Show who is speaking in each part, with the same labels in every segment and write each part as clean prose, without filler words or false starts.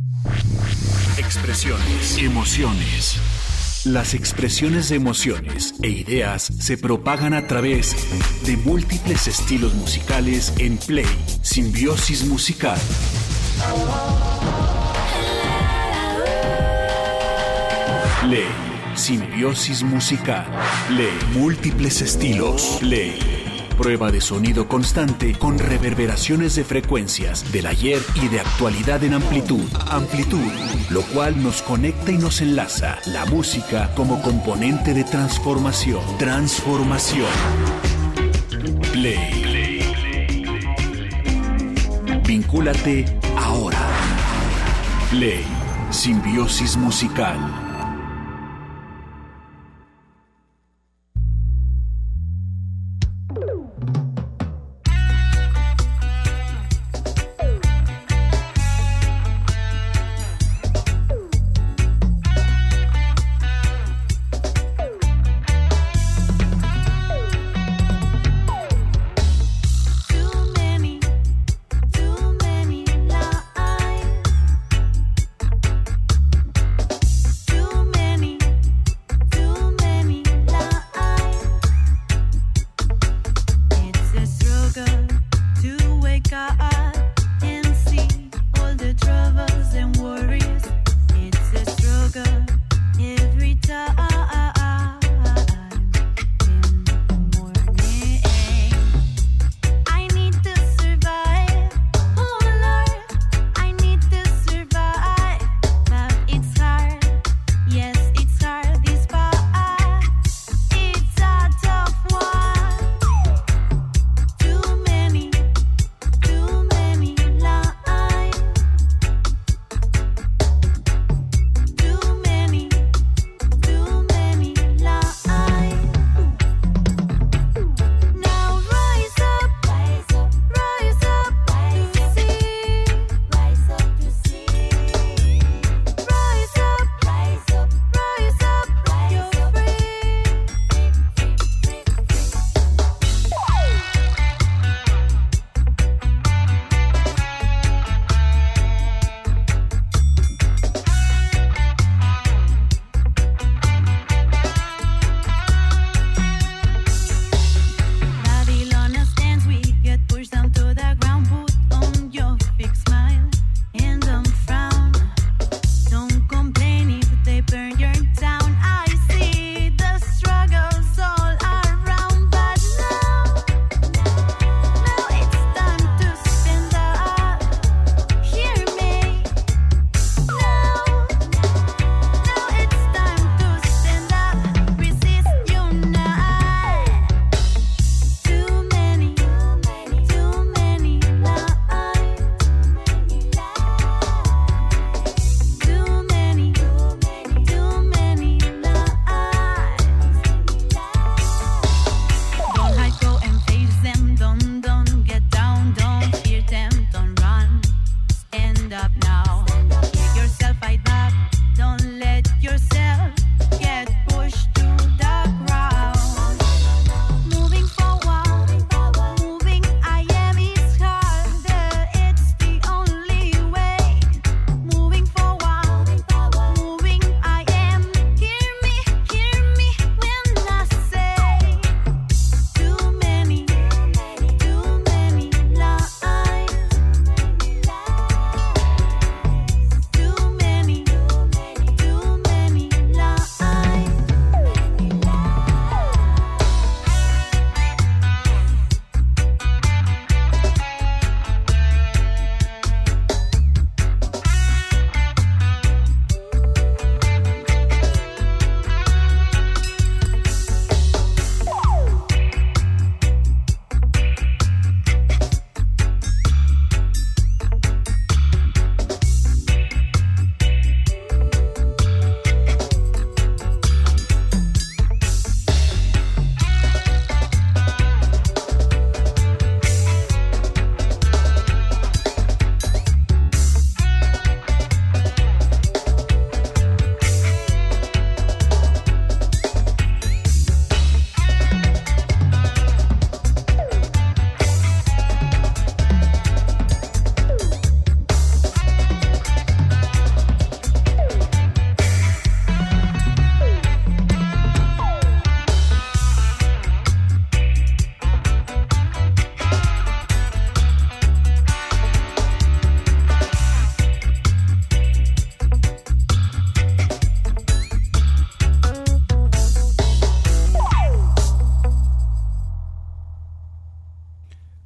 Speaker 1: Expresiones, emociones. Las expresiones de emociones e ideas se propagan a través de múltiples estilos musicales en Play Simbiosis Musical. Play Simbiosis Musical. Play múltiples estilos. Play prueba de sonido constante con reverberaciones de frecuencias del ayer y de actualidad en amplitud. Amplitud, lo cual nos conecta y nos enlaza. La música como componente de transformación. Transformación. Play. Vincúlate ahora. Play Simbiosis Musical.
Speaker 2: Too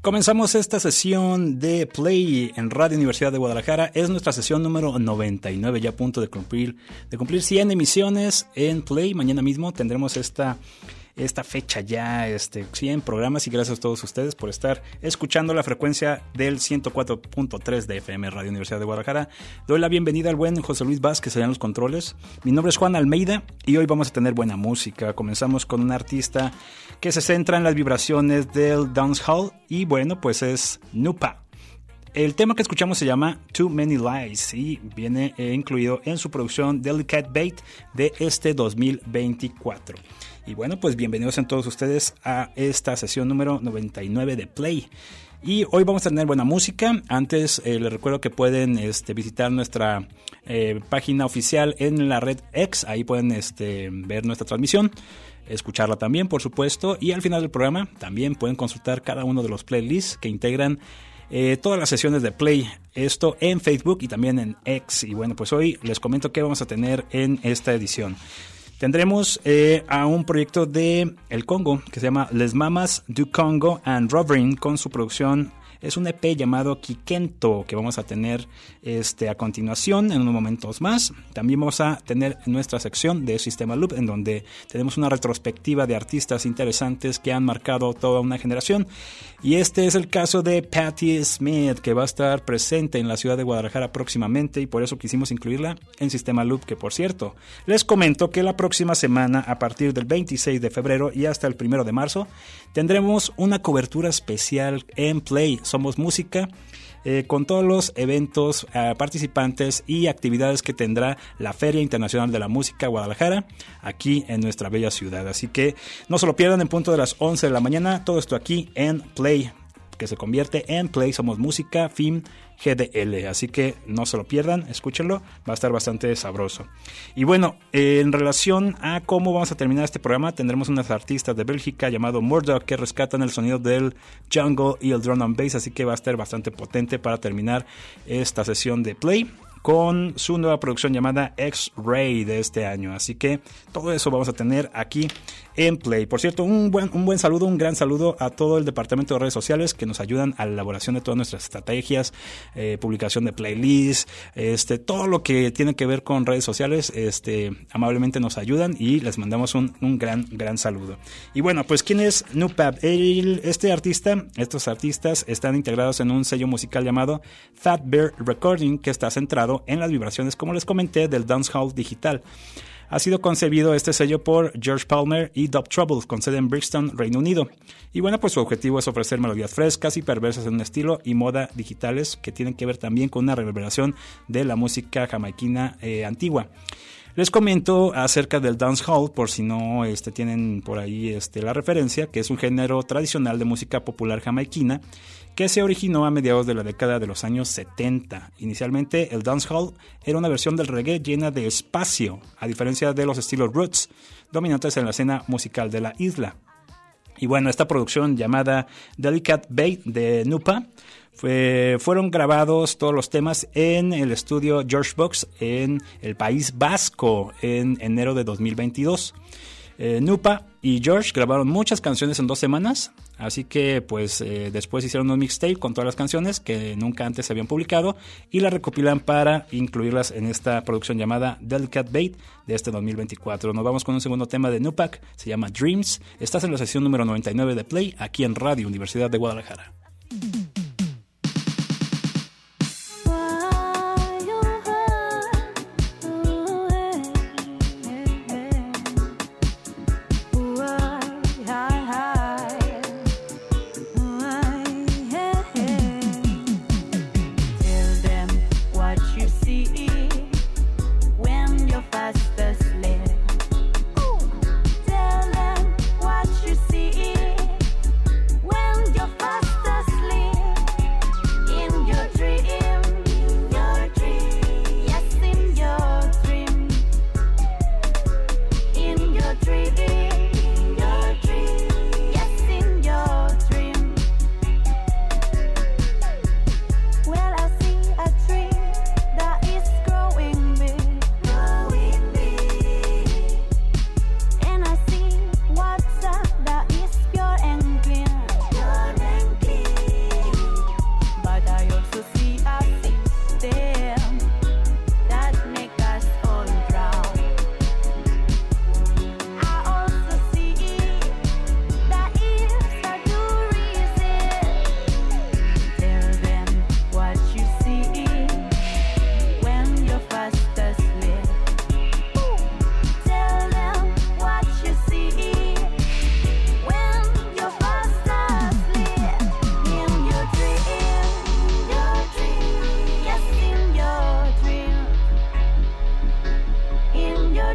Speaker 2: Comenzamos esta sesión de Play en Radio Universidad de Guadalajara. Es nuestra sesión número 99, ya a punto de cumplir 100 emisiones en Play. Mañana mismo tendremos esta fecha ya, 100 programas, y gracias a todos ustedes por estar escuchando la frecuencia del 104.3 de FM Radio Universidad de Guadalajara. Doy la bienvenida al buen José Luis Vázquez allá en los controles. Mi nombre es Juan Almeida y hoy vamos a tener buena música. Comenzamos con un artista que se centra en las vibraciones del dancehall y bueno, pues es Nupa. El tema que escuchamos se llama Too Many Lies y viene incluido en su producción Delicate Bait de 2024. Y bueno, pues bienvenidos en todos ustedes a esta sesión número 99 de Play. Y hoy vamos a tener buena música. Antes les recuerdo que pueden visitar nuestra página oficial en la red X. Ahí pueden ver nuestra transmisión, escucharla también, por supuesto. Y al final del programa también pueden consultar cada uno de los playlists que integran todas las sesiones de Play. Esto en Facebook y también en X. Y bueno, pues hoy les comento qué vamos a tener en esta edición. Tendremos a un proyecto de el Congo que se llama Les Mamas du Congo and Rovering con su producción. Es un EP llamado Kikento que vamos a tener a continuación en unos momentos más. También vamos a tener nuestra sección de Sistema Loop en donde tenemos una retrospectiva de artistas interesantes que han marcado toda una generación. Y este es el caso de Patti Smith, que va a estar presente en la ciudad de Guadalajara próximamente y por eso quisimos incluirla en Sistema Loop, que por cierto, les comento que la próxima semana, a partir del 26 de febrero y hasta el 1 de marzo, tendremos una cobertura especial en Play. Somos Música, con todos los eventos, participantes y actividades que tendrá la Feria Internacional de la Música Guadalajara aquí en nuestra bella ciudad. Así que no se lo pierdan en punto de las 11 de la mañana. Todo esto aquí en Play, que se convierte en Play. Somos Música FIM GDL, así que no se lo pierdan, escúchenlo, va a estar bastante sabroso. Y bueno, en relación a cómo vamos a terminar este programa, tendremos unas artistas de Bélgica llamado Murdoch que rescatan el sonido del jungle y el drum and bass, así que va a estar bastante potente para terminar esta sesión de Play con su nueva producción llamada X-Ray de este año. Así que todo eso vamos a tener aquí en Play. Por cierto, un buen saludo, un gran saludo a todo el departamento de redes sociales que nos ayudan a la elaboración de todas nuestras estrategias, publicación de playlists, todo lo que tiene que ver con redes sociales, amablemente nos ayudan y les mandamos un gran saludo. Y bueno, pues ¿quién es Nupap? Estos artistas están integrados en un sello musical llamado Fat Bear Recording, que está centrado en las vibraciones, como les comenté, del dancehall digital. Ha sido concebido este sello por George Palmer y Dub Trouble, con sede en Brixton, Reino Unido. Y bueno, pues su objetivo es ofrecer melodías frescas y perversas en un estilo y moda digitales que tienen que ver también con una reverberación de la música jamaiquina antigua. Les comento acerca del dancehall, por si no tienen por ahí la referencia, que es un género tradicional de música popular jamaiquina que se originó a mediados de la década de los años 70. Inicialmente, el dancehall era una versión del reggae llena de espacio, a diferencia de los estilos roots, dominantes en la escena musical de la isla. Y bueno, esta producción llamada Delicate Bait de Nupa fueron grabados todos los temas en el estudio George Box en el País Vasco en enero de 2022. Nupa y George grabaron muchas canciones en 2 semanas, así que pues después hicieron un mixtape con todas las canciones que nunca antes se habían publicado y las recopilan para incluirlas en esta producción llamada Delicate Bait de 2024. Nos vamos con un segundo tema de Nupac, se llama Dreams. Estás en la sesión número 99 de Play, aquí en Radio Universidad de Guadalajara.
Speaker 3: Tell them what you see when you're fast asleep.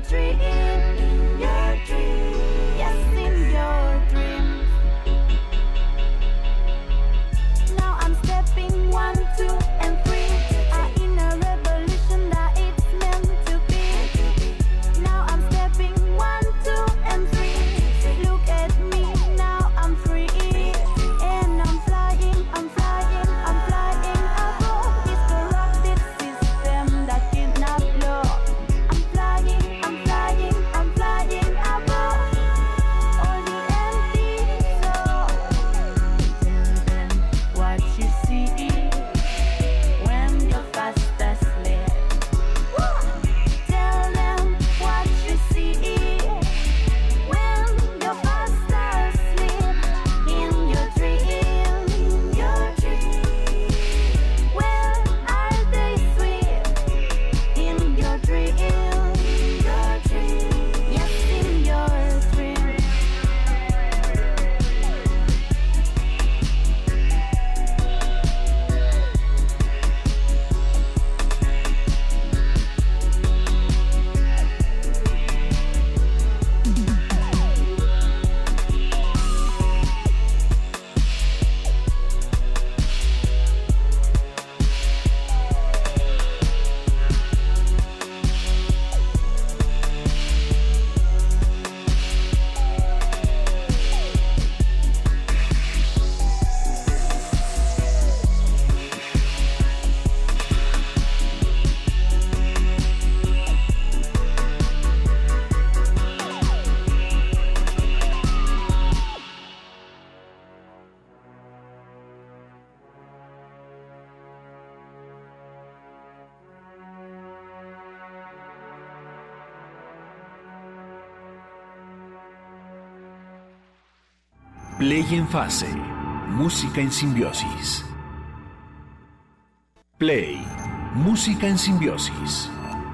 Speaker 3: dream, in your dream, yes, in your dream. Now I'm stepping 1, 2, and 3. I'm in a revolution that it's meant to be. Now I'm stepping 1, 2, and 3. Look at me, now I'm free. And I'm flying, I'm flying, I'm flying above this corrupted system that kidnap love. I'm flying, I'm flying, I'm flying above all the empty souls. Tell them what you see when you're fast asleep. Tell them what you see when you're fast asleep. In your dream, where are they sweet? In your dream, yes, in your dream.
Speaker 1: Play en fase. Música en simbiosis. Play. Música en simbiosis.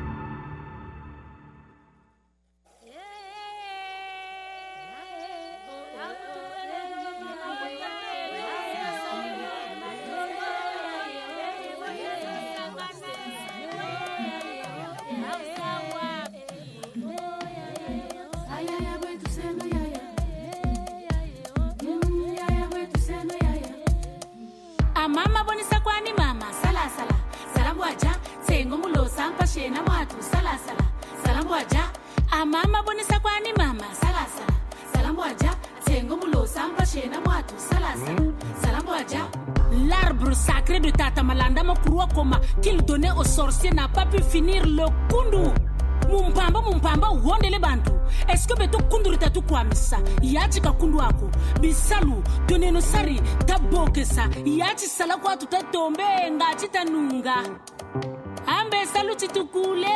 Speaker 4: Mama bonisa kwani mama sala sala salambu aja sengo mulo sampa shena mwatu sala sala salambu aja mama bonisa kwani mama sala sala salambu aja sengo mulo sampa shena mwatu sala sala salambu aja. L'arbre sacré de Tata Malanda Mokurwa Koma qu'il donnait aux sorciers n'a pas pu finir le kundu. Mumpamba wondele bantu. Est-ce que beto kundu ritatu kwa misa yachi kakundu wako bisalu toneno sari tabokesa yachi sala kwa tutatombe ngachi tanunga ambe salu chitukule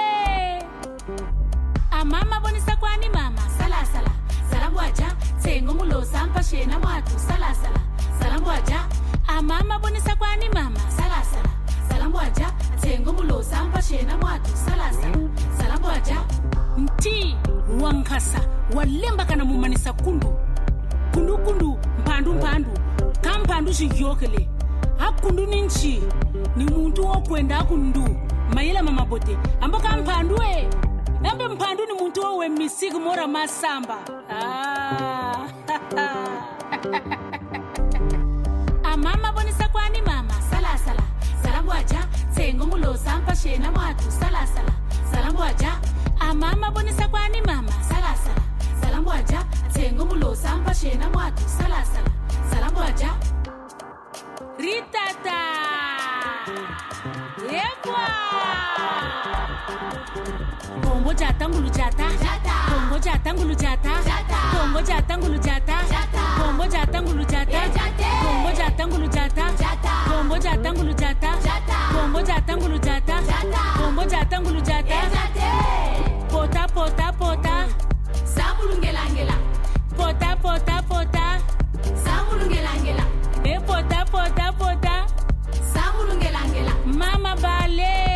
Speaker 4: mama bonisa kwani mama sala sala salambu aja sengo mulo sampa shena mwatu sala sala salambu aja mama bonisa kwani mama sala sala salambu aja sengo mulo sampa shena mwatu sala sala salambu aja nti wankasa walemba kana mumanisa kundu mpandu kampandu shiyokele hakundu ninchi ni muntu okwenda kundu mayela mama bote amboka mpandu ambe mpandu ni muntu owe misigu mora masamba mama bonisa kwani mama sala sala salambu aja sengo mulo sampa shena mwatu sala sala salambu aja mama bonisa kwani mama sala sala salambu aja sengo mulo sampa shena mwatu sala sala salambu aja ritata ebwa Kongo jatangulu jata Kongo jatangulu jata Kongo jatangulu jata Kongo jatangulu jata Kongo jatangulu jata Kongo jatangulu jata Kongo jatangulu jata Kongo jatangulu jata Pota pota pota Samulungelangela Pota pota pota Samulungelangela pota pota pota Samulungelangela Mama Bale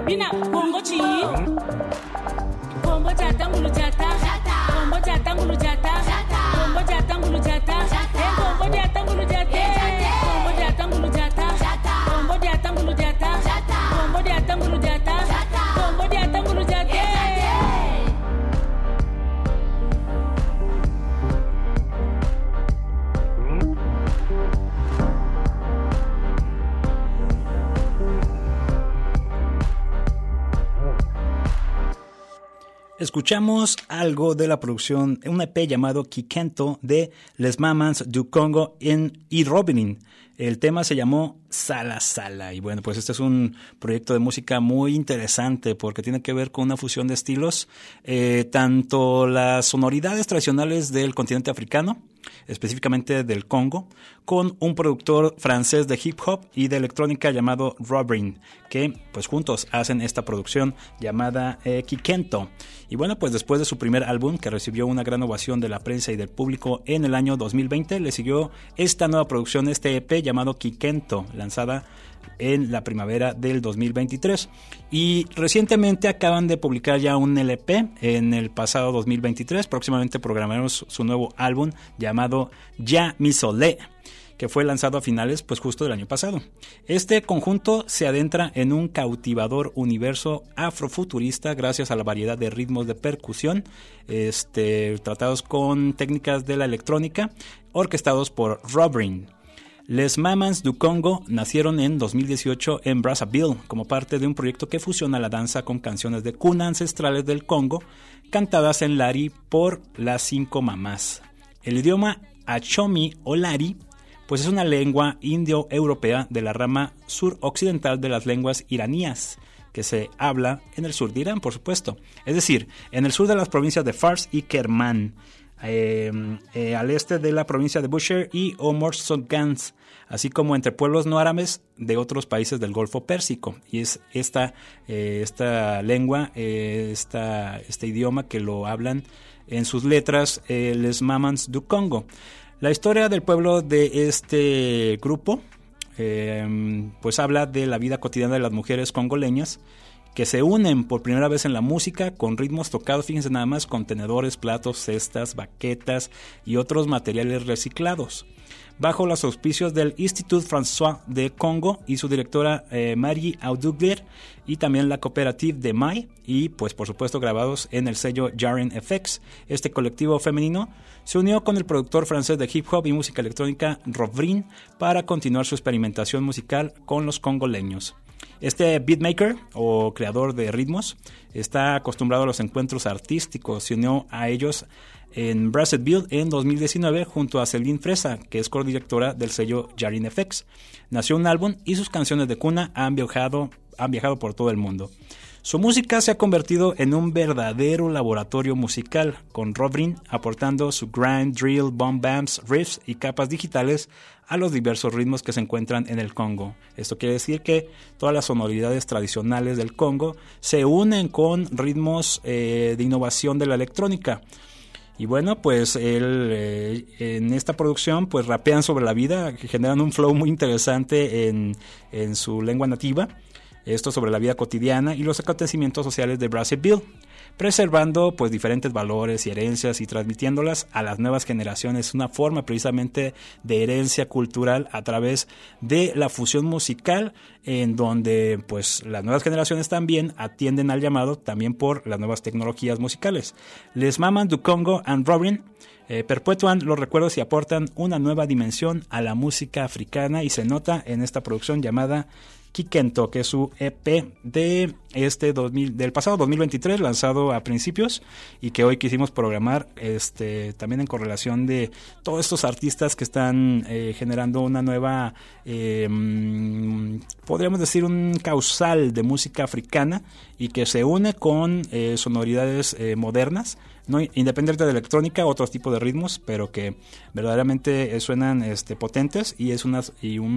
Speaker 4: Mina Congo chi. Combo jata ngulu jata. Combo jata ngulu jata. Combo jata ngulu jata. Combo jata ngulu jata. Combo jata ngulu jata. Combo jata ngulu jata. Combo jata ngulu jata. Combo jata ngulu jata.
Speaker 2: Escuchamos algo de la producción, un EP llamado Kikento de Les Mamans du Congo y Robin. El tema se llamó Sala Sala. Y bueno, pues este es un proyecto de música muy interesante porque tiene que ver con una fusión de estilos, tanto las sonoridades tradicionales del continente africano, específicamente del Congo, con un productor francés de hip hop y de electrónica llamado Robin, que pues juntos hacen esta producción llamada Kikento. Y bueno, pues después de su primer álbum, que recibió una gran ovación de la prensa y del público en el año 2020, le siguió esta nueva producción, este EP llamado Kikento, lanzada en la primavera del 2023. Y recientemente acaban de publicar ya un LP en el pasado 2023. Próximamente programaremos su nuevo álbum llamado Ya Mi Solé, que fue lanzado a finales pues justo del año pasado. Este conjunto se adentra en un cautivador universo afrofuturista gracias a la variedad de ritmos de percusión, tratados con técnicas de la electrónica, orquestados por Robin. Les Mamans du Congo nacieron en 2018 en Brazzaville como parte de un proyecto que fusiona la danza con canciones de cuna ancestrales del Congo, cantadas en Lari por las 5 mamás. El idioma Achomi o Lari pues es una lengua indio-europea de la rama suroccidental de las lenguas iraníes, que se habla en el sur de Irán, por supuesto. Es decir, en el sur de las provincias de Fars y Kerman, al este de la provincia de Bushehr y Omorzogans, así como entre pueblos no árabes de otros países del Golfo Pérsico. Y es esta lengua, este idioma que lo hablan en sus letras Les Mamans du Congo. La historia del pueblo de este grupo pues habla de la vida cotidiana de las mujeres congoleñas que se unen por primera vez en la música con ritmos tocados, fíjense nada más, con tenedores, platos, cestas, baquetas y otros materiales reciclados, bajo los auspicios del Institut François de Congo y su directora Marie Audugler, y también la Cooperative de Mai, y pues por supuesto grabados en el sello Jaren FX. Este colectivo femenino se unió con el productor francés de hip hop y música electrónica Robin para continuar su experimentación musical con los congoleños. Este beatmaker o creador de ritmos está acostumbrado a los encuentros artísticos. Se unió a ellos en Brazzaville en 2019 junto a Céline Fresa, que es codirectora del sello Jaren FX. Nació un álbum y sus canciones de cuna han viajado por todo el mundo. Su música se ha convertido en un verdadero laboratorio musical, con Robin aportando su grind, drill, bomb bams, riffs y capas digitales a los diversos ritmos que se encuentran en el Congo. Esto quiere decir que todas las sonoridades tradicionales del Congo se unen con ritmos de innovación de la electrónica. Y bueno, pues en esta producción pues rapean sobre la vida, que generan un flow muy interesante en su lengua nativa. Esto sobre la vida cotidiana y los acontecimientos sociales de Brazzaville, preservando pues diferentes valores y herencias y transmitiéndolas a las nuevas generaciones. Una forma precisamente de herencia cultural a través de la fusión musical, en donde pues las nuevas generaciones también atienden al llamado también por las nuevas tecnologías musicales. Les Mamans du Congo and Robin perpetúan los recuerdos y aportan una nueva dimensión a la música africana, y se nota en esta producción llamada Kikento, que es su EP de del pasado 2023, lanzado a principios, y que hoy quisimos programar también en correlación de todos estos artistas que están generando una nueva, podríamos decir, un causal de música africana, y que se une con sonoridades modernas, no independiente de electrónica, otros tipos de ritmos, pero que verdaderamente suenan potentes, y es una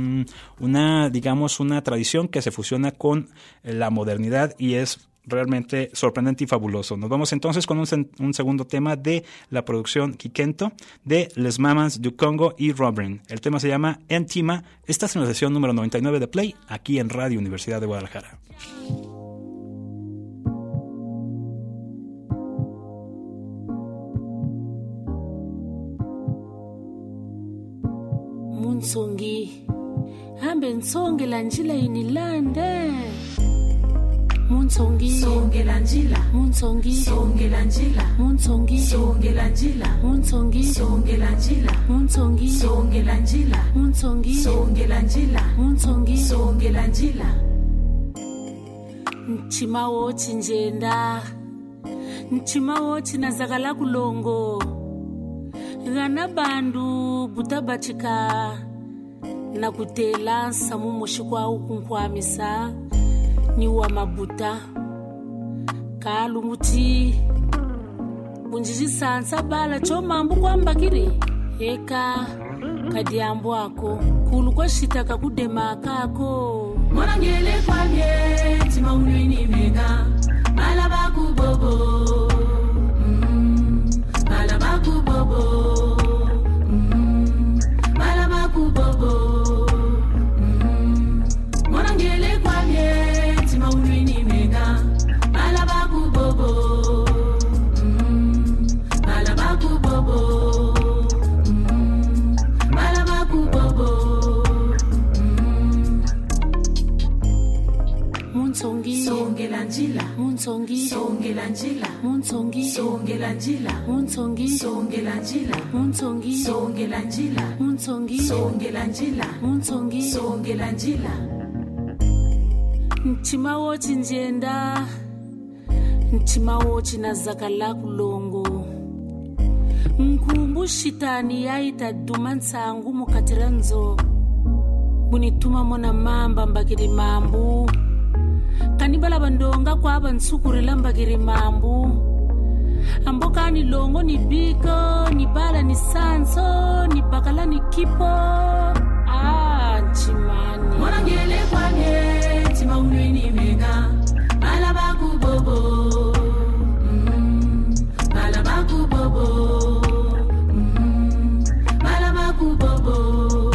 Speaker 2: digamos una tradición que se fusiona con la modernidad, y es realmente sorprendente y fabuloso. Nos vamos entonces con un segundo tema de la producción Kikento de Les Mamans du Congo y Robin. El tema se llama Entima. Esta es la sesión número 99 de Play, aquí en Radio Universidad de Guadalajara.
Speaker 4: Munsongi hambe nsonge la njila inilande Munsongi songe la njila Munsongi songe la njila Munsongi songe la njila Munsongi songe la njila Munsongi songe la njila Munsongi songe la njila Munsongi songe la njila Nchimawo chinjenda Nchimawo chinazakala kulongo Gana bandu butabachika na kutela samu moshikwa ukunkwamisa ni wa mabuta kalumuti bunjiji sansa bala chomambu kwambakiri eka kadiambo ako kulukwa shitaka kudema kako mwana ngele kwamye tima unwini mega malaba kubobo malaba kubobo malaba kubobo mwana ngele kwamye tima unwini mega malaba kubobo malaba kubobo malaba kubobo Munsongi songe la njila Munsongi songe la njila Munsongi songe la njila Munsongi songe la njila Munsongi songe la njila Munsongi songe la njila Munsongi songe la njila Nchimawo chinjenda Nchimawo chinazakala kulongo Nkumbu shitani yaita dumansangu mukatiranzo Bunituma mona mamba mbakiri mambu Kanibala bandonga kwa bansukurila mbakiri mambu Amboka ni longo ni biko ni bala ni sanso ni bakala ni kipo Nchimani mwana ngele kwanye tima unwini mega malaba kubobo malaba kubobo malaba kubobo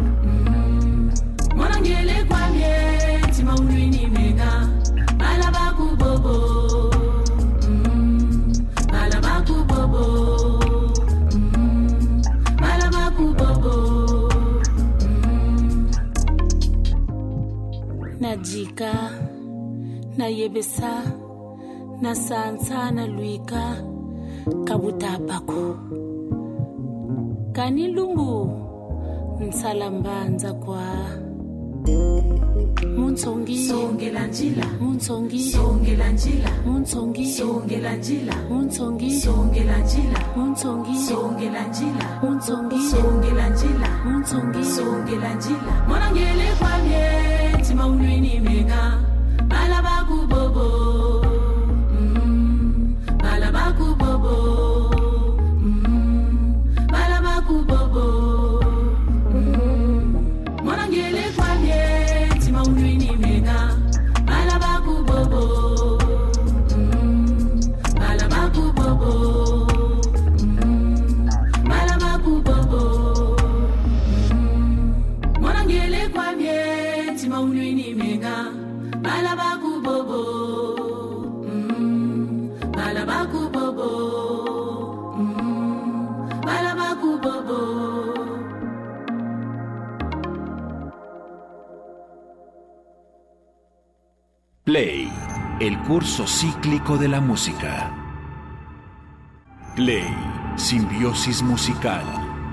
Speaker 4: mwana ngele kwanye tima unwini mega malaba kubobo malaba kubobo malaba kubobo Najika na yebesa na sansa na luika kabutapako kanilumbu nsalambanza kwa Munsongi songe la njila Munsongi songe la njila Munsongi songe la njila Munsongi songe la njila Munsongi songe la njila Munsongi songe la njila Munsongi songe la njila mwana ngele kwamye tima unwini mega malaba kubobo malaba kubobo malaba kubobo mwana ngele kwamye tima unwini mega malaba kubobo malaba kubobo malaba kubobo mwana ngele kwamye tima unwini mega malaba kubobo malaba kubobo malaba kubobo
Speaker 1: Play, el curso cíclico de la música. Play, simbiosis musical.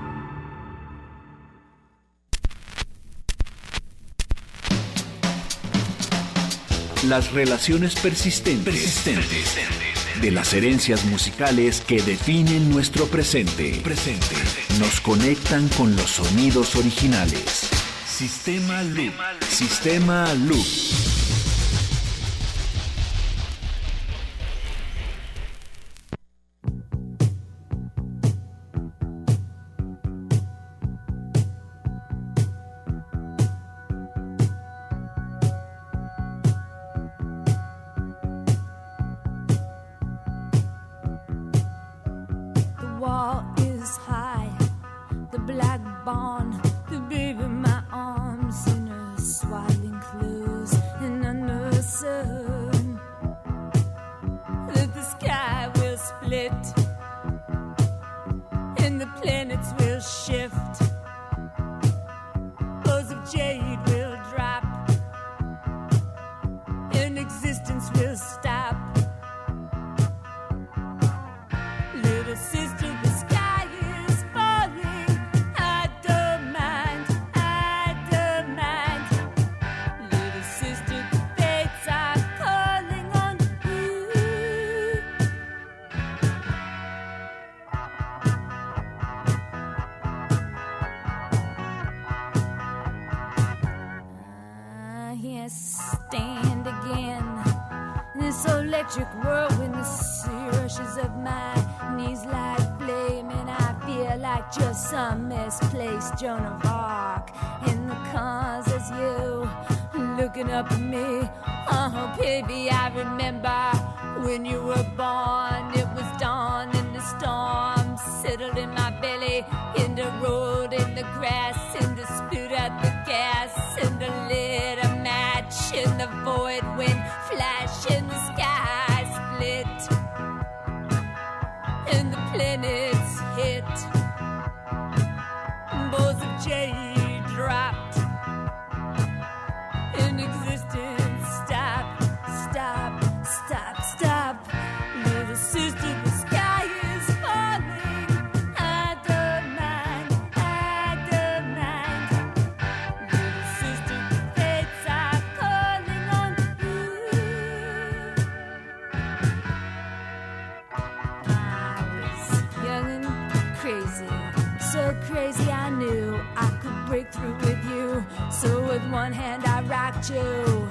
Speaker 1: Las relaciones persistentes de las herencias musicales que definen nuestro presente. Nos conectan con los sonidos originales. Sistema Loop. Sistema Loop.
Speaker 5: Black barn, the baby in my arms in her swaddling clothes, and stand again. This electric whirlwind, the sea rushes up my knees like flame, and I feel like just some misplaced Joan of Arc. In the cars as you looking up at me. Oh, baby, I remember when you were born. It was dawn and the storm settled in my belly, in the road, in the grass, in the spit at the gas, in the lit a match, in the void wind flash, in the sky split, and the planets hit. Balls of jade dropped, and existence stopped, stop, stop, stop. Little sister, the sky is falling. I don't mind, I don't mind. Little sister, the fates are calling on you. I was young and crazy, so crazy I knew I could break through with you. So with one hand I rocked you,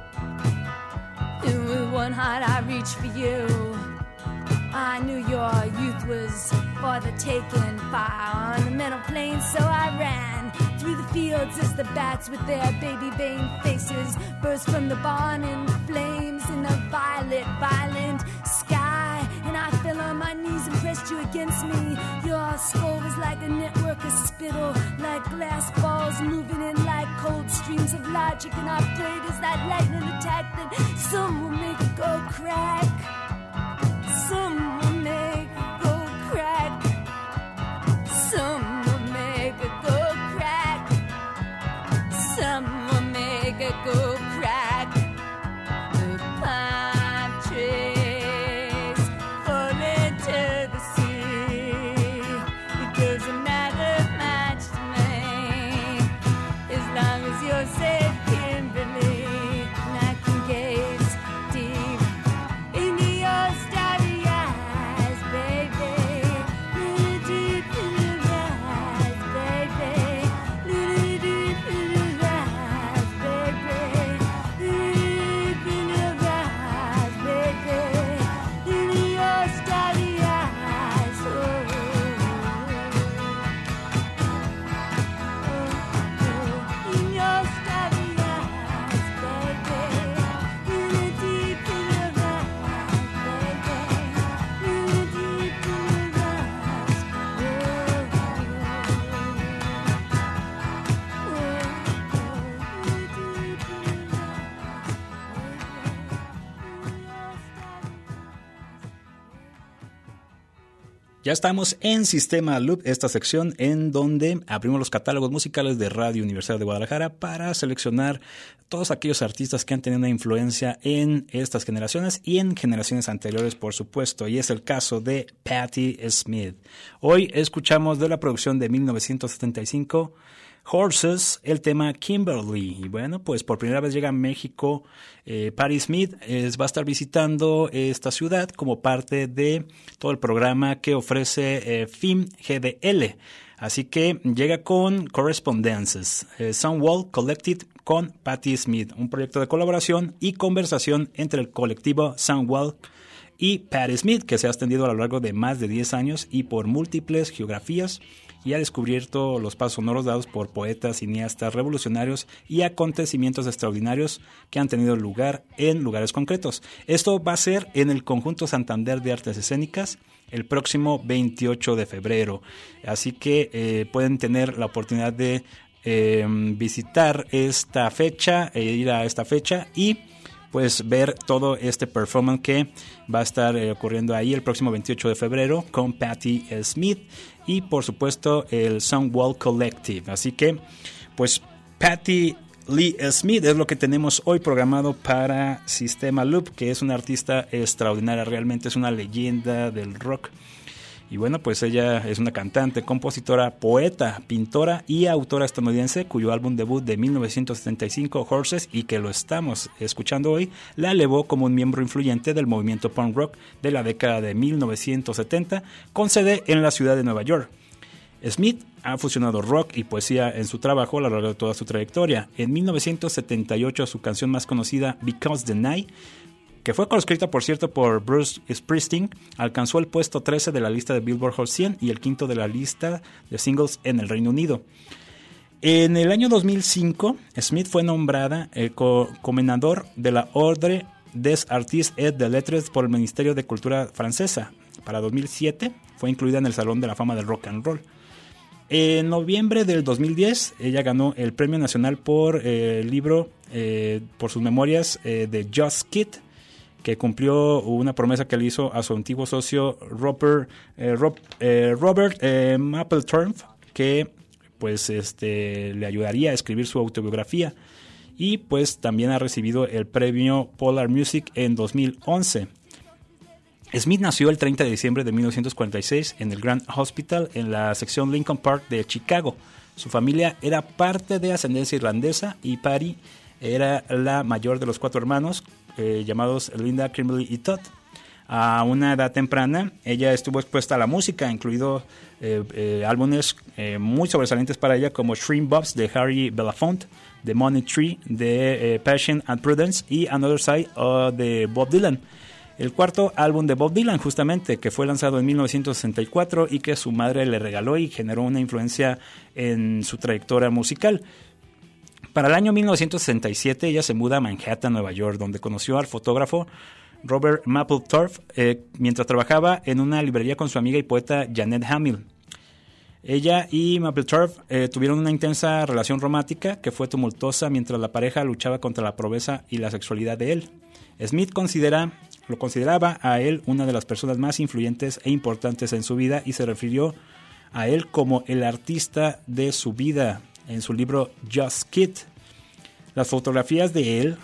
Speaker 5: and with one heart I reached for you. I knew your youth was for the taking, fire on the metal plane, so I ran through the fields as the bats with their baby vein faces burst from the barn in flames in the violet, violent sky. And I fell on my knees and pressed you against me. Your skull was like a network of spittle, like glass balls moving in like cold streams of logic. And I prayed as that lightning attacked that some will make it go crack. Some will make it go crack. Some will make it go crack. Some will make it go crack. The palm trees fall into the sea. It doesn't matter much to me, as long as you're safe, Kimberly. And I can gaze deep into your starry eyes, baby. Little deep in your eyes, baby. Little deep in your eyes, baby. Little deep in your eyes, baby. Into your starry eyes, oh. In your starry eyes, baby. Little deep in your eyes, baby. Little deep in your eyes,
Speaker 2: Ya estamos en Sistema Loop, esta sección en donde abrimos los catálogos musicales de Radio Universidad de Guadalajara para seleccionar todos aquellos artistas que han tenido una influencia en estas generaciones y en generaciones anteriores, por supuesto, y es el caso de Patti Smith. Hoy escuchamos de la producción de 1975, Horses, el tema Kimberly. Y bueno, pues por primera vez llega a México Patti Smith. Va a estar visitando esta ciudad como parte de todo el programa que ofrece FIM GDL. Así que llega con Correspondences, Soundwall Collected con Patti Smith, un proyecto de colaboración y conversación entre el colectivo Soundwall y Patti Smith, que se ha extendido a lo largo de más de 10 años y por múltiples geografías, y ha descubierto los pasos sonoros dados por poetas, cineastas, revolucionarios y acontecimientos extraordinarios que han tenido lugar en lugares concretos. Esto va a ser en el Conjunto Santander de Artes Escénicas el próximo 28 de febrero. Así que pueden tener la oportunidad de visitar esta fecha, ir a esta fecha y pues ver todo este performance que va a estar ocurriendo ahí el próximo 28 de febrero con Patti Smith y por supuesto el Soundwall Collective. Así que pues Patti Lee Smith es lo que tenemos hoy programado para Sistema Loop, que es una artista extraordinaria, realmente es una leyenda del rock. Y bueno, pues ella es una cantante, compositora, poeta, pintora y autora estadounidense cuyo álbum debut de 1975, Horses, y que lo estamos escuchando hoy, la elevó como un miembro influyente del movimiento punk rock de la década de 1970, con sede en la ciudad de Nueva York. Smith ha fusionado rock y poesía en su trabajo a lo largo de toda su trayectoria. En 1978 su canción más conocida, Because the Night, que fue coescrita por cierto por Bruce Springsteen, alcanzó el puesto 13 de la lista de Billboard Hot 100 y el quinto de la lista de singles en el Reino Unido. En el año 2005, Smith fue nombrada comendador de la Ordre des Artistes et des Lettres por el Ministerio de Cultura francesa. Para 2007 fue incluida en el Salón de la Fama del Rock and Roll. En noviembre del 2010, ella ganó el Premio Nacional por el libro, por sus memorias de Just Kid, que cumplió una promesa que le hizo a su antiguo socio Robert Mapplethorpe, que pues le ayudaría a escribir su autobiografía, y pues también ha recibido el premio Polar Music en 2011. Smith nació el 30 de diciembre de 1946 en el Grand Hospital en la sección Lincoln Park de Chicago. Su familia era parte de ascendencia irlandesa y Patty era la mayor de los 4 hermanos, llamados Linda, Kimberly y Todd. A una edad temprana, ella estuvo expuesta a la música, incluidos álbumes muy sobresalientes para ella como Shrimp Bobs de Harry Belafonte, The Money Tree de Passion and Prudence y Another Side de Bob Dylan. El cuarto álbum de Bob Dylan, justamente, que fue lanzado en 1964 y que su madre le regaló y generó una influencia en su trayectoria musical. Para el año 1967 ella se muda a Manhattan, Nueva York, donde conoció al fotógrafo Robert Mapplethorpe mientras trabajaba en una librería con su amiga y poeta Janet Hamill. Ella y Mapplethorpe tuvieron una intensa relación romántica que fue tumultuosa mientras la pareja luchaba contra la pobreza y la sexualidad de él. Smith lo consideraba a él una de las personas más influyentes e importantes en su vida y se refirió a él como el artista de su vida en su libro Just Kid. Las fotografías de él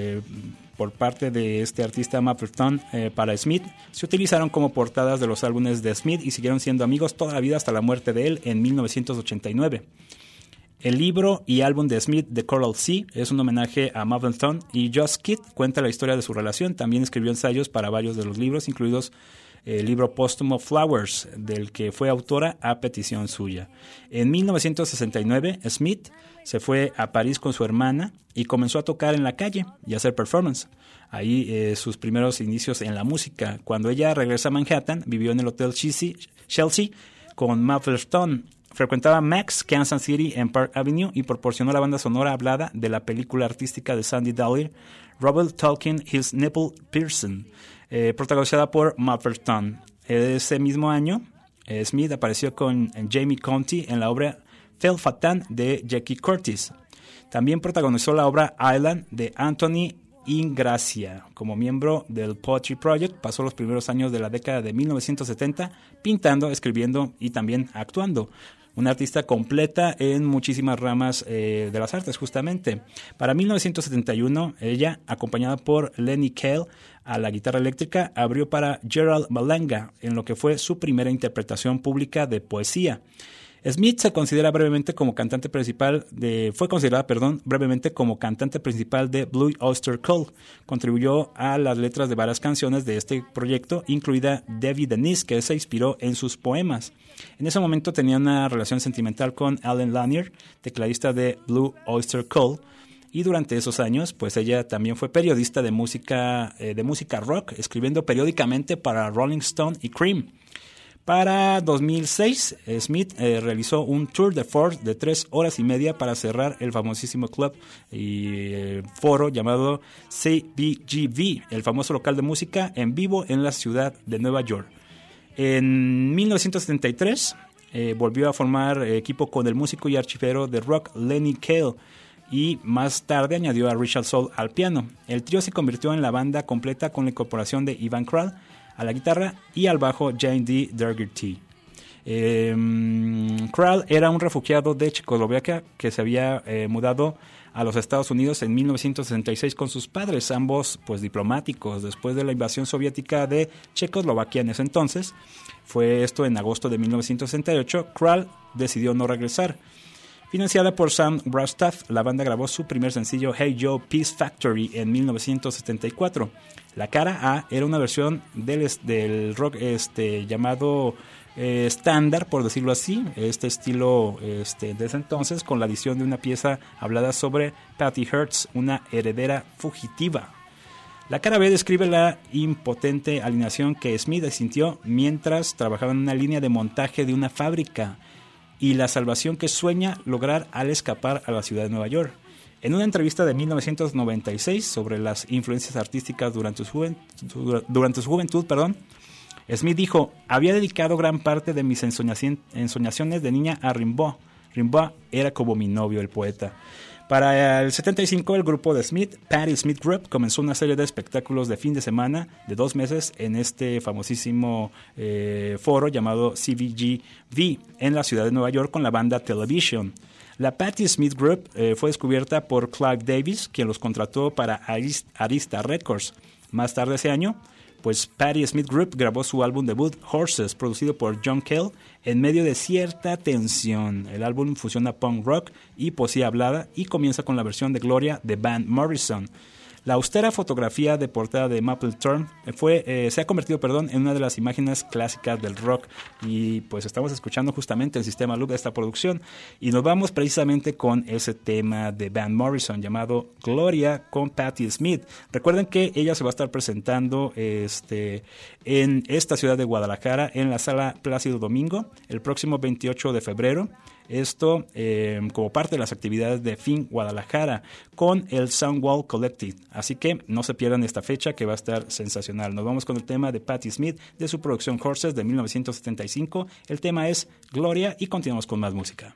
Speaker 2: por parte de este artista Mapplethorpe para Smith se utilizaron como portadas de los álbumes de Smith y siguieron siendo amigos toda la vida hasta la muerte de él en 1989. El libro y álbum de Smith, The Coral Sea, es un homenaje a Mapplethorpe y Just Kid cuenta la historia de su relación. También escribió ensayos para varios de los libros, incluidos el libro póstumo Flowers, del que fue autora a petición suya. En 1969, Smith se fue a París con su hermana y comenzó a tocar en la calle y a hacer performance. Ahí sus primeros inicios en la música. Cuando ella regresa a Manhattan, vivió en el Hotel Chelsea con Mapplethorpe. Frecuentaba Max, Kansas City en Park Avenue y proporcionó la banda sonora hablada de la película artística de Sandy Dyer, Robert Tolkien, His Nipple Pearson, protagonizada por Mapplethorpe. Ese mismo año, Smith apareció con Jamie Conti en la obra Felle Fatale de Jackie Curtis. También protagonizó la obra Island de Anthony Ingracia. Como miembro del Poetry Project, pasó los primeros años de la década de 1970 pintando, escribiendo y también actuando. Una artista completa en muchísimas ramas de las artes, justamente. Para 1971, ella, acompañada por Lenny Kaye a la guitarra eléctrica, abrió para Gerald Malanga en lo que fue su primera interpretación pública de poesía. Smith fue considerada brevemente como cantante principal de Blue Oyster Cult. Contribuyó a las letras de varias canciones de este proyecto, incluida Debbie Denise, que se inspiró en sus poemas. En ese momento tenía una relación sentimental con Alan Lanier, tecladista de Blue Oyster Cult, y durante esos años, pues ella también fue periodista de música rock, escribiendo periódicamente para Rolling Stone y Cream. Para 2006, Smith realizó un tour de force de 3 horas y media para cerrar el famosísimo club y foro llamado CBGB, el famoso local de música en vivo en la ciudad de Nueva York. En 1973 volvió a formar equipo con el músico y archivero de rock Lenny Kaye y más tarde añadió a Richard Soul al piano. El trío se convirtió en la banda completa con la incorporación de Ivan Krall a la guitarra y al bajo Jane D. Dougherty. Krall era un refugiado de Checoslovaquia que se había mudado a los Estados Unidos en 1966 con sus padres, ambos pues diplomáticos. Después de la invasión soviética de Checoslovaquia en ese entonces, fue esto en agosto de 1968, Krall decidió no regresar. Financiada por Sam Brastaff, la banda grabó su primer sencillo Hey Joe Peace Factory en 1974. La cara A era una versión del rock llamado estándar, por decirlo así, este estilo desde entonces, con la adición de una pieza hablada sobre Patty Hearst, una heredera fugitiva. La cara B describe la impotente alineación que Smith sintió mientras trabajaba en una línea de montaje de una fábrica y la salvación que sueña lograr al escapar a la ciudad de Nueva York. En una entrevista de 1996 sobre las influencias artísticas durante su juventud, Smith dijo: había dedicado gran parte de mis ensoñaciones de niña a Rimbaud. Rimbaud era como mi novio, el poeta. Para el 75, el grupo de Smith, Patti Smith Group, comenzó una serie de espectáculos de fin de semana de 2 meses en este famosísimo foro llamado CVGV en la ciudad de Nueva York con la banda Television. La Patti Smith Group fue descubierta por Clive Davis, quien los contrató para Arista Records. Más tarde ese año, pues Patti Smith Group grabó su álbum debut Horses, producido por John Cale, en medio de cierta tensión. El álbum fusiona punk rock y poesía hablada y comienza con la versión de Gloria de Van Morrison. La austera fotografía de portada de Mapplethorpe se ha convertido en una de las imágenes clásicas del rock, y pues estamos escuchando justamente el sistema loop de esta producción y nos vamos precisamente con ese tema de Van Morrison llamado Gloria con Patti Smith. Recuerden que ella se va a estar presentando en esta ciudad de Guadalajara en la Sala Plácido Domingo el próximo 28 de febrero. Esto como parte de las actividades de FIN Guadalajara con el Soundwall Collective. Así que no se pierdan esta fecha, que va a estar sensacional. Nos vamos con el tema de Patti Smith de su producción Horses de 1975. El tema es Gloria y continuamos con más música.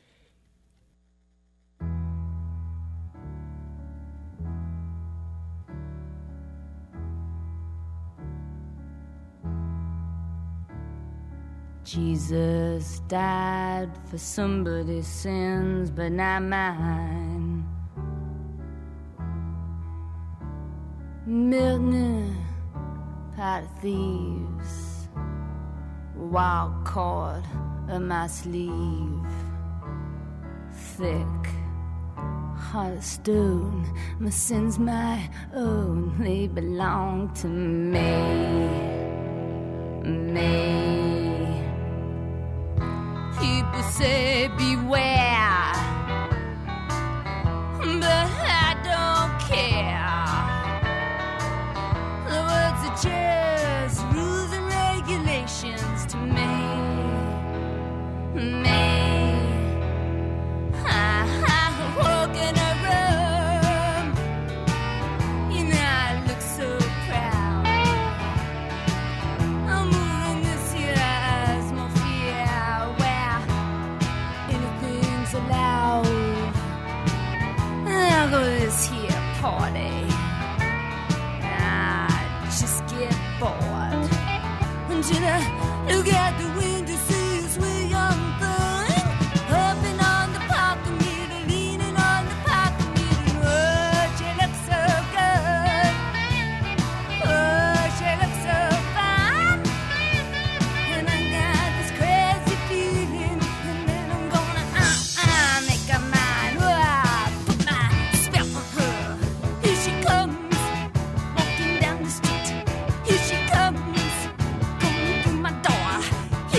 Speaker 5: Jesus died for somebody's sins, but not mine. Milton, pot of thieves, wild cord of my sleeve, thick heart of stone. My sins my own, they belong to me. People say beware, but I don't care. The words are just rules and regulations to me. I walk in a room, you know I look so proud. I'm moving this year small fear where anything's allowed. I'll go to this here party, I just get bored until I look out the window, see a sweet young thing hopping on the parking meter, leaning on the parking meter. Oh, she looks so good. Oh, she looks so fine. And I got this crazy feeling, and then I'm gonna make her mine. Oh, put my spell on her. Here she comes, walking down the street. Here she comes, coming through my door.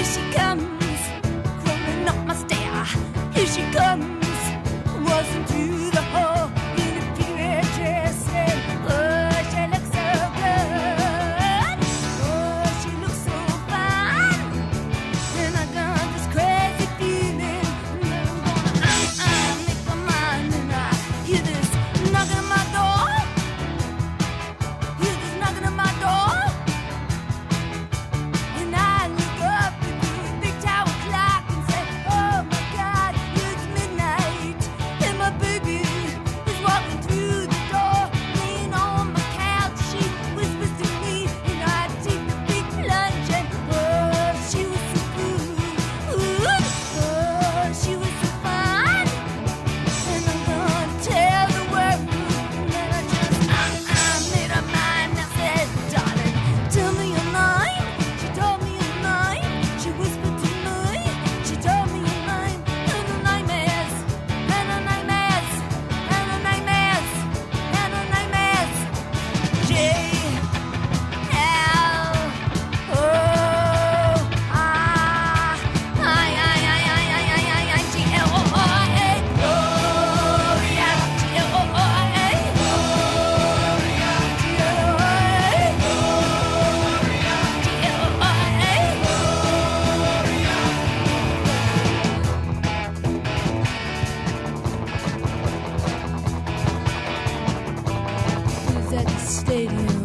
Speaker 5: stadium.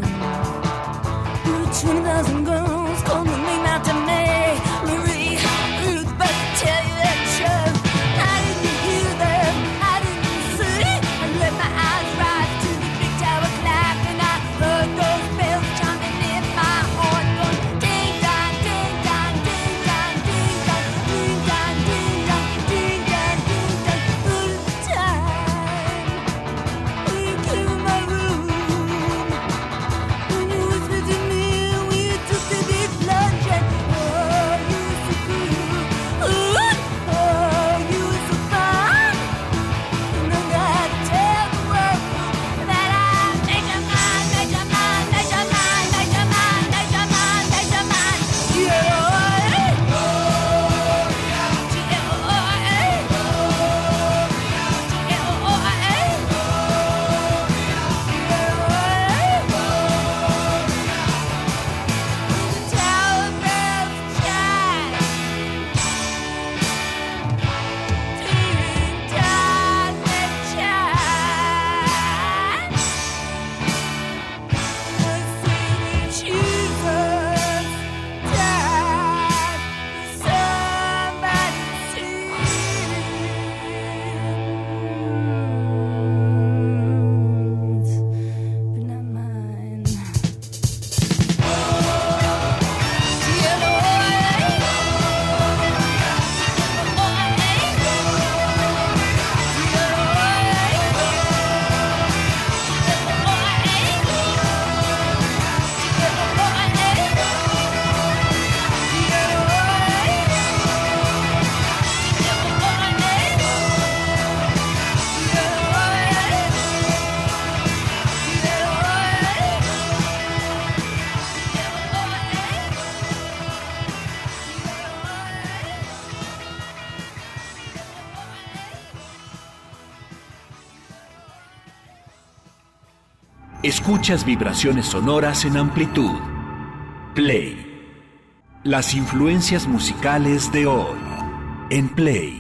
Speaker 5: 20,000 girls come running out to me. Marie, Ruth, but to tell you the truth, I didn't hear them, I didn't see. I let my eyes rise to the big tower clock, and I heard those bells chiming in my horn, going ding dong, ding dong, ding dong, ding dong, ding dong, ding dong, ding dong, ding dong, all the time. When you came in my room, when you whispered to me, when you took the big plunge, and oh, you were so cool, oh, you were so fun. And I gotta tell the world that I made your mind, made your mind, made your mind, made your mind, made your mind, made your mind. G-O-I-A. G-O-I-A. G-O-I-A. The tower bells chime. Ding dong, they chime. I see Jesus died. Somebody sings, but not mine.
Speaker 1: Escuchas vibraciones sonoras en amplitud. Play. Las influencias musicales de hoy en Play.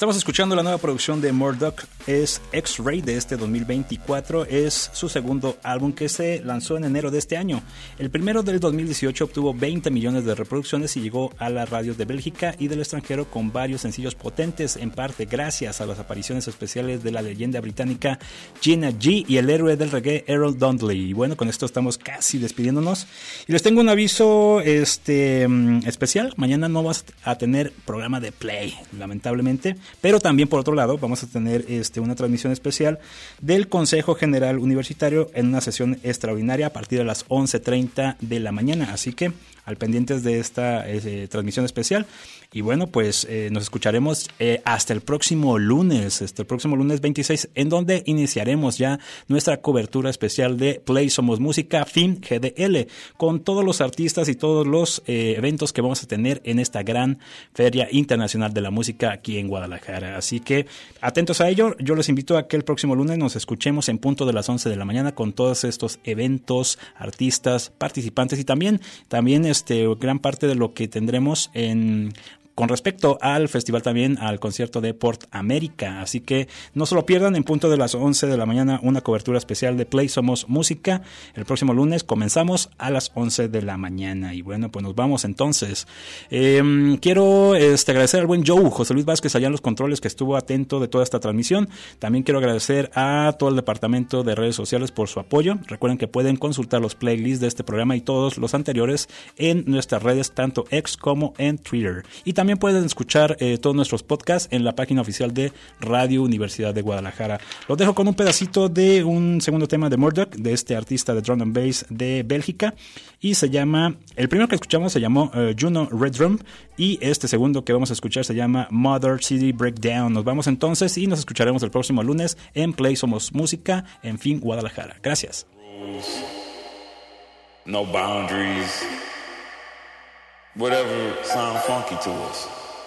Speaker 2: Estamos escuchando la nueva producción de Murdoch, es X-Ray de este 2024, es su segundo álbum que se lanzó en enero de este año. El primero del 2018 obtuvo 20 millones de reproducciones y llegó a las radios de Bélgica y del extranjero con varios sencillos potentes, en parte gracias a las apariciones especiales de la leyenda británica Gina G y el héroe del reggae Errol Dudley. Y bueno, con esto estamos casi despidiéndonos y les tengo un aviso especial. Mañana no vas a tener programa de Play, lamentablemente, pero también por otro lado vamos a tener una transmisión especial del Consejo General Universitario en una sesión extraordinaria a partir de las 11:30 de la mañana, así que al pendientes de esta transmisión especial. Y bueno, pues nos escucharemos hasta el próximo lunes, el próximo lunes 26, en donde iniciaremos ya nuestra cobertura especial de Play Somos Música FIM GDL, con todos los artistas y todos los eventos que vamos a tener en esta gran Feria Internacional de la Música aquí en Guadalajara. Así que atentos a ello. Yo les invito a que el próximo lunes nos escuchemos en punto de las 11 de la mañana con todos estos eventos, artistas, participantes y también gran parte de lo que tendremos con respecto al festival, también al concierto de Port América. Así que no se lo pierdan, en punto de las 11 de la mañana una cobertura especial de Play Somos Música. El próximo lunes comenzamos a las 11 de la mañana. Y bueno, pues nos vamos entonces. Quiero agradecer al buen José Luis Vázquez allá en los controles, que estuvo atento de toda esta transmisión. También quiero agradecer a todo el departamento de redes sociales por su apoyo. Recuerden que pueden consultar los playlists de este programa y todos los anteriores en nuestras redes, tanto X como en Twitter. Y también pueden escuchar todos nuestros podcasts en la página oficial de Radio Universidad de Guadalajara. Los dejo con un pedacito de un segundo tema de Murdoch, de este artista de drum and bass de Bélgica, y el primero que escuchamos se llamó Juno Redrum, y este segundo que vamos a escuchar se llama Mother City Breakdown. Nos vamos entonces y nos escucharemos el próximo lunes en Play Somos Música en FIM Guadalajara. Gracias.
Speaker 6: No boundaries. Whatever sound funky to us.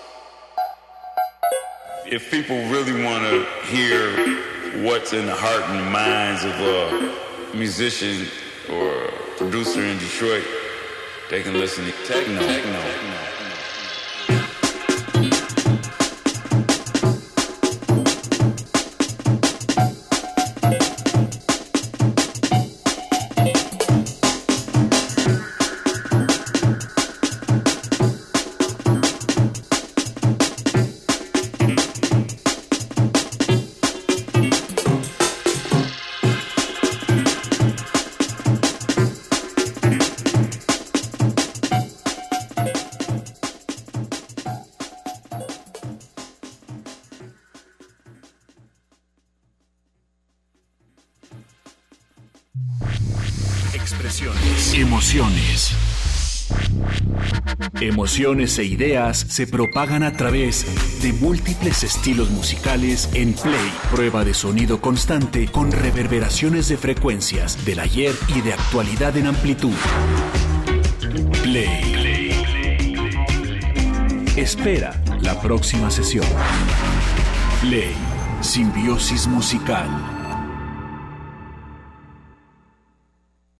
Speaker 6: If people really want to hear what's in the heart and minds of a musician or a producer in Detroit, they can listen to techno.
Speaker 1: Expresiones, emociones e ideas se propagan a través de múltiples estilos musicales en Play, prueba de sonido constante con reverberaciones de frecuencias del ayer y de actualidad en amplitud. Play. Espera la próxima sesión. Play, simbiosis musical.